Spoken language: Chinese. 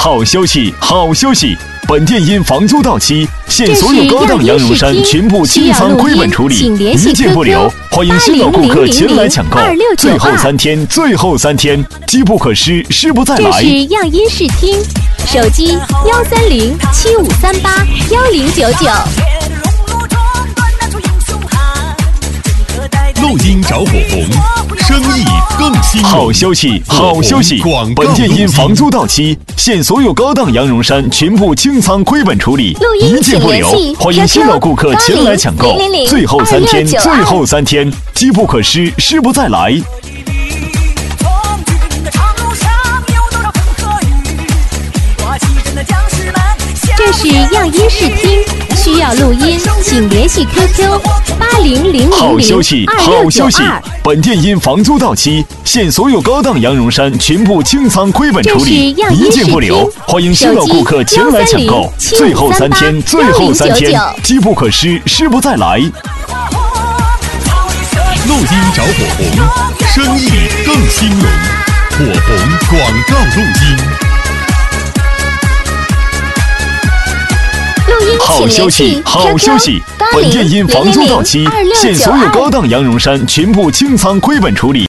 好消息，好消息！本店因房租到期，现所有高档羊绒衫全部清仓亏本处理，一件不留。欢迎新老顾客前来抢购。最后3天，最后3天，机不可失，失不再来。 这是样音视听，手机13075381099。 录音找火红，生意更兴隆。 好消息，好消息！本店因房租到期，现所有高档羊绒衫全部清仓亏本处理，一件不留。欢迎新老顾客前来抢购。最后3天，最后3天，机不可失，失不再来。 这是样音视听，需要录音，请联系 QQ80002692。 好消息，好消息！本店因房租到期，现所有高档羊绒衫全部清仓亏本处理，一件不留。欢迎新老顾客前来抢购。最后3天，最后3天，机不可失，失不再来。 录音找火红，生意更兴隆。火红广告录音。 好消息，好消息！本店因房租到期，现所有高档羊绒衫全部清仓亏本处理。